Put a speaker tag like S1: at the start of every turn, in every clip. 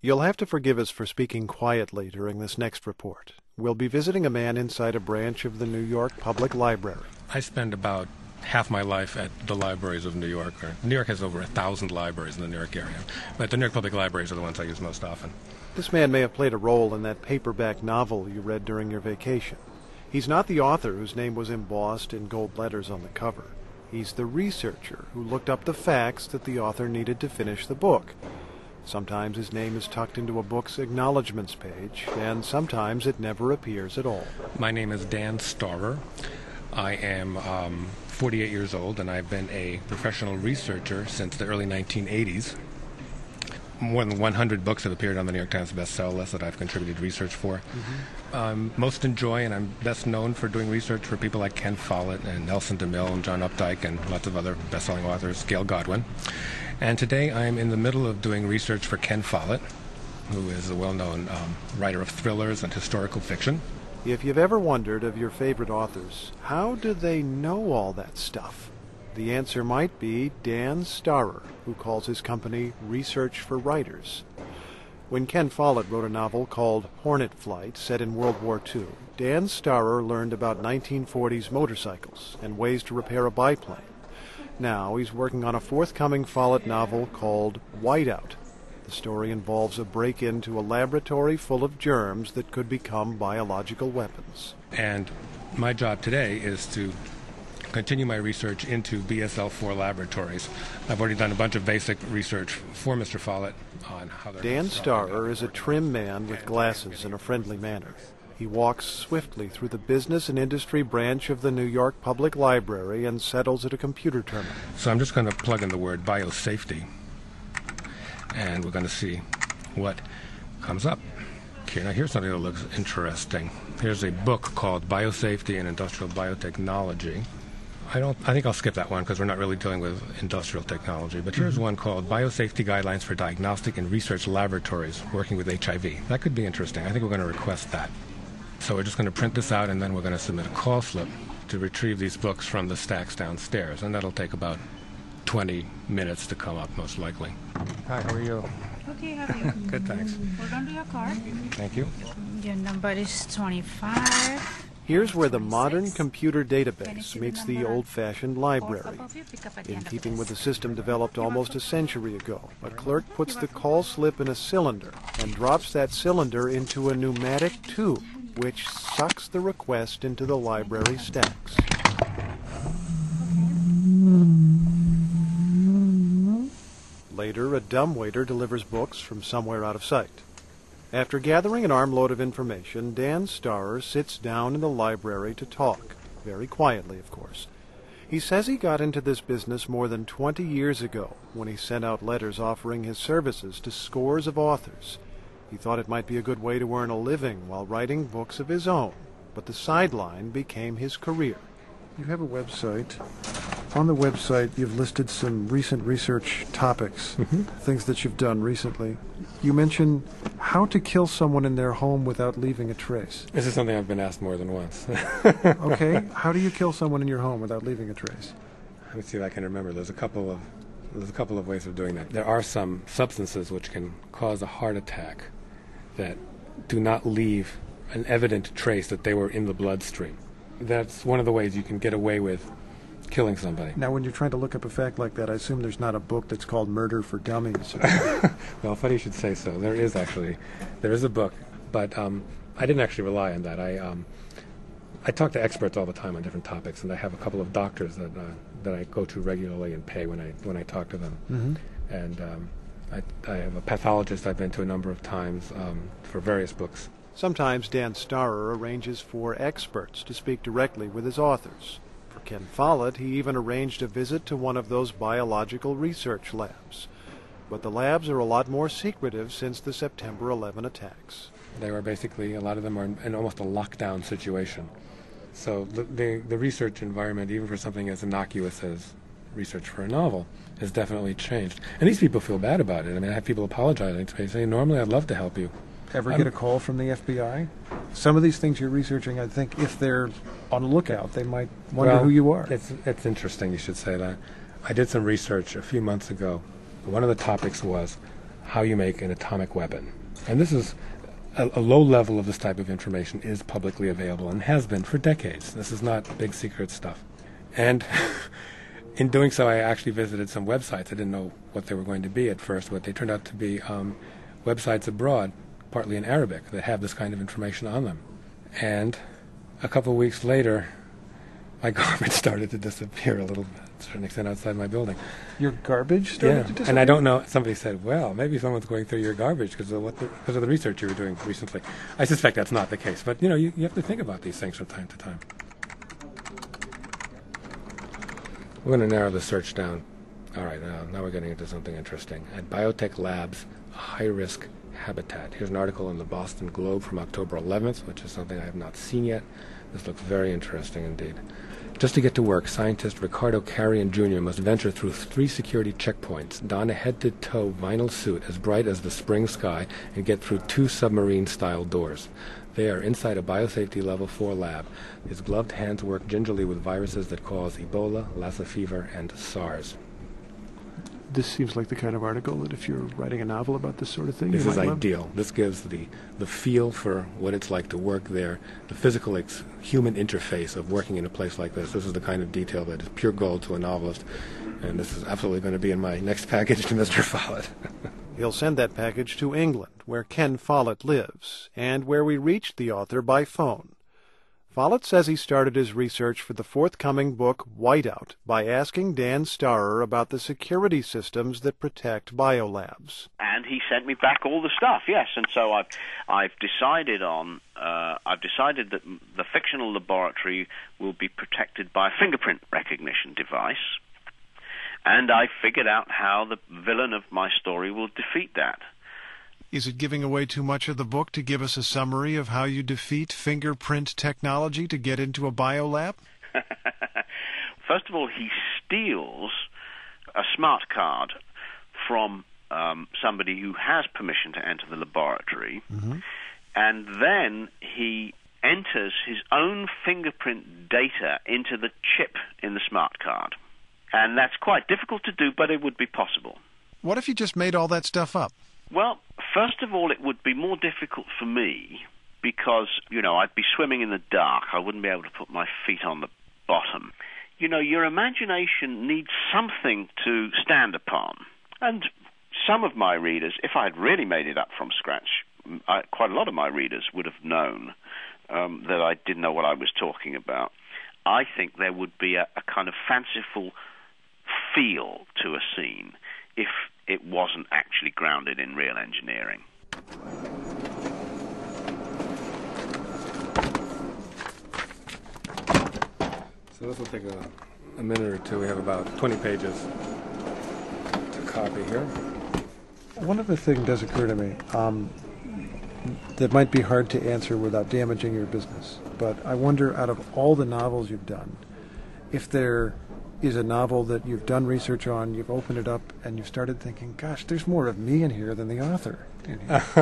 S1: You'll have to forgive us for speaking quietly during this next report. We'll be visiting a man inside a branch of the New York Public Library.
S2: I spend about half my life at the libraries of New York. New York has over 1,000 libraries in the New York area, but the New York Public Libraries are the ones I use most often.
S1: This man may have played a role in that paperback novel you read during your vacation. He's not the author whose name was embossed in gold letters on the cover. He's the researcher who looked up the facts that the author needed to finish the book. Sometimes his name is tucked into a book's acknowledgments page, and sometimes it never appears at all.
S2: My name is Dan Starrer. I am 48 years old, and I've been a professional researcher since the early 1980s. More than 100 books have appeared on the New York Times bestseller list that I've contributed research for. Most enjoy, and I'm best known for doing research for people like Ken Follett and Nelson DeMille and John Updike and lots of other best-selling authors, Gail Godwin. And today I'm in the middle of doing research for Ken Follett, who is a well-known writer of thrillers and historical fiction.
S1: If you've ever wondered of your favorite authors, how do they know all that stuff? The answer might be Dan Starrer, who calls his company Research for Writers. When Ken Follett wrote a novel called Hornet Flight, set in World War II, Dan Starrer learned about 1940s motorcycles and ways to repair a biplane. Now he's working on a forthcoming Follett novel called Whiteout. The story involves a break-in to a laboratory full of germs that could become biological weapons.
S2: And my job today is to continue my research into BSL-4 laboratories. I've already done a bunch of basic research for Mr. Follett on how they're...
S1: Dan Starrer is a trim man with glasses and a friendly manner. He walks swiftly through the business and industry branch of the New York Public Library and settles at a computer terminal.
S2: So I'm just going to plug in the word biosafety, and we're going to see what comes up. Okay, now here's something that looks interesting. Here's a book called Biosafety and Industrial Biotechnology. I think I'll skip that one because we're not really dealing with industrial technology. But here's one called Biosafety Guidelines for Diagnostic and Research Laboratories Working with HIV. That could be interesting. I think we're going to request that. So we're just going to print this out, and then we're going to submit a call slip to retrieve these books from the stacks downstairs. And that'll take about 20 minutes to come up, most likely. Hi, how are you?
S3: Okay, how are you?
S2: Good, thanks.
S3: Hold on to your card.
S2: Thank you.
S3: Your number is 25.
S1: Here's where the modern computer database meets the old-fashioned library. In keeping with the system developed almost a century ago, a clerk puts the call slip in a cylinder and drops that cylinder into a pneumatic tube, which sucks the request into the library stacks. Later, a dumbwaiter delivers books from somewhere out of sight. After gathering an armload of information, Dan Starrer sits down in the library to talk, very quietly, of course. He says he got into this business more than 20 years ago when he sent out letters offering his services to scores of authors. He thought it might be a good way to earn a living while writing books of his own, but the sideline became his career. You have a website. On the website, you've listed some recent research topics, things that you've done recently. You mention how to kill someone in their home without leaving a trace.
S2: This is something I've been asked more than once.
S1: Okay, how do you kill someone in your home without leaving a trace?
S2: Let me see if I can remember. There's a couple of ways of doing that. There are some substances which can cause a heart attack that do not leave an evident trace that they were in the bloodstream. That's one of the ways you can get away with killing somebody.
S1: Now, when you're trying to look up a fact like that, I assume there's not a book that's called Murder for Dummies.
S2: Well, funny you should say so. There is a book, but I didn't actually rely on that. I talk to experts all the time on different topics, and I have a couple of doctors that I go to regularly and pay when I talk to them. And I have a pathologist I've been to a number of times for various books.
S1: Sometimes Dan Starrer arranges for experts to speak directly with his authors. For Ken Follett, he even arranged a visit to one of those biological research labs. But the labs are a lot more secretive since the September 11 attacks.
S2: They were basically, a lot of them are in almost a lockdown situation. So the research environment, even for something as innocuous as research for a novel, has definitely changed. And these people feel bad about it. I mean, I have people apologizing to me, saying, normally I'd love to help you.
S1: Ever get a call from the FBI? Some of these things you're researching, I think, if they're on the lookout, they might wonder who you are.
S2: It's interesting you should say that. I did some research a few months ago. One of the topics was how you make an atomic weapon. And this is a low level of this type of information is publicly available and has been for decades. This is not big secret stuff. And in doing so, I actually visited some websites. I didn't know what they were going to be at first, but they turned out to be websites abroad, partly in Arabic, that have this kind of information on them. And a couple of weeks later, my garbage started to disappear a little bit, to a certain extent, outside my building.
S1: Your garbage started to disappear?
S2: And I don't know, somebody said, well, maybe someone's going through your garbage because of the research you were doing recently. I suspect that's not the case, but, you have to think about these things from time to time. We're going to narrow the search down. All right, now we're getting into something interesting. At Biotech Labs, a high-risk habitat. Here's an article in the Boston Globe from October 11th, which is something I have not seen yet. This looks very interesting indeed. Just to get to work, scientist Ricardo Carrion Jr. must venture through 3 security checkpoints, don a head-to-toe vinyl suit as bright as the spring sky, and get through 2 submarine-style doors. They are inside a biosafety level 4 lab. His gloved hands work gingerly with viruses that cause Ebola, Lassa fever, and SARS.
S1: This seems like the kind of article that if you're writing a novel about this sort of thing,
S2: this
S1: you
S2: is
S1: might
S2: ideal.
S1: love.
S2: This gives the feel for what it's like to work there, the physical human interface of working in a place like this. This is the kind of detail that is pure gold to a novelist, and this is absolutely going to be in my next package to Mr. Follett.
S1: He'll send that package to England, where Ken Follett lives, and where we reached the author by phone. Follett says he started his research for the forthcoming book, Whiteout, by asking Dan Starrer about the security systems that protect biolabs.
S4: And he sent me back all the stuff, yes. And so I've decided that the fictional laboratory will be protected by a fingerprint recognition device. And I figured out how the villain of my story will defeat that.
S1: Is it giving away too much of the book to give us a summary of how you defeat fingerprint technology to get into a biolab?
S4: First of all, he steals a smart card from somebody who has permission to enter the laboratory, and then he enters his own fingerprint data into the chip in the smart card. And that's quite difficult to do, but it would be possible.
S1: What if you just made all that stuff up?
S4: Well, first of all, it would be more difficult for me because, I'd be swimming in the dark. I wouldn't be able to put my feet on the bottom. Your imagination needs something to stand upon. And some of my readers, if I had really made it up from scratch, quite a lot of my readers would have known that I didn't know what I was talking about. I think there would be a kind of fanciful feel to a scene if it wasn't actually grounded in real engineering.
S2: So this will take a minute or two. We have about 20 pages to copy here.
S1: One other thing does occur to me that might be hard to answer without damaging your business. But I wonder, out of all the novels you've done, if there is a novel that you've done research on, you've opened it up, and you've started thinking, gosh, there's more of me in here than the author in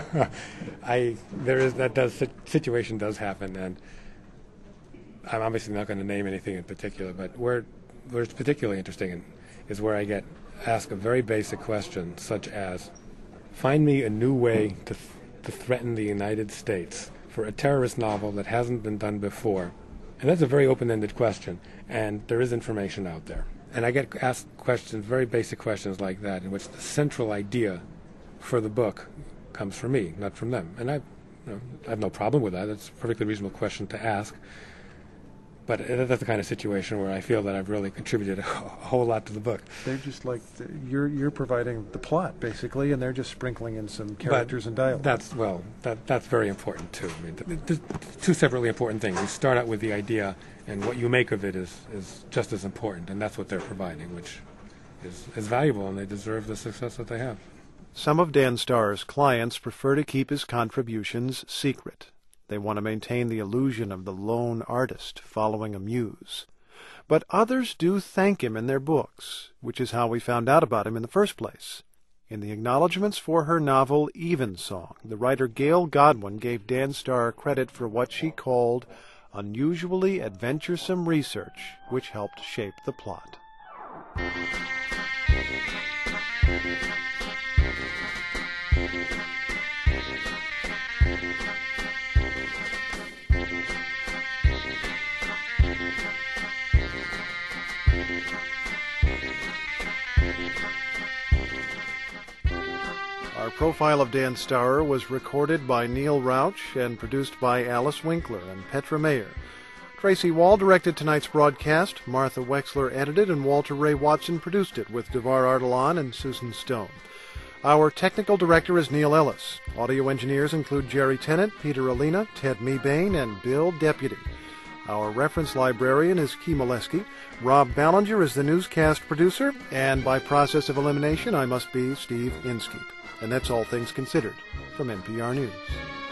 S1: here.
S2: Situation does happen, and I'm obviously not going to name anything in particular, but where it's particularly interesting is where I get asked a very basic question, such as, find me a new way to threaten the United States for a terrorist novel that hasn't been done before. And that's a very open-ended question, and there is information out there. And I get asked questions, very basic questions like that, in which the central idea for the book comes from me, not from them. And I have no problem with that. It's a perfectly reasonable question to ask. But that's the kind of situation where I feel that I've really contributed a whole lot to the book.
S1: They're just like, you're providing the plot, basically, and they're just sprinkling in some characters and dialogue.
S2: That's very important, too. I mean, there's 2 separately important things. You start out with the idea, and what you make of it is just as important, and that's what they're providing, which is valuable, and they deserve the success that they have.
S1: Some of Dan Starr's clients prefer to keep his contributions secret. They want to maintain the illusion of the lone artist following a muse. But others do thank him in their books, which is how we found out about him in the first place. In the acknowledgments for her novel Evensong, the writer Gail Godwin gave Dan Starr credit for what she called unusually adventuresome research, which helped shape the plot. Profile of Dan Starrer was recorded by Neil Rauch and produced by Alice Winkler and Petra Mayer. Tracy Wall directed tonight's broadcast. Martha Wexler edited, and Walter Ray Watson produced it with Devar Ardalan and Susan Stone. Our technical director is Neil Ellis. Audio engineers include Jerry Tennant, Peter Alina, Ted Mebane, and Bill Deputy. Our reference librarian is Key Molesky. Rob Ballinger is the newscast producer, and by process of elimination, I must be Steve Inskeep. And that's All Things Considered from NPR News.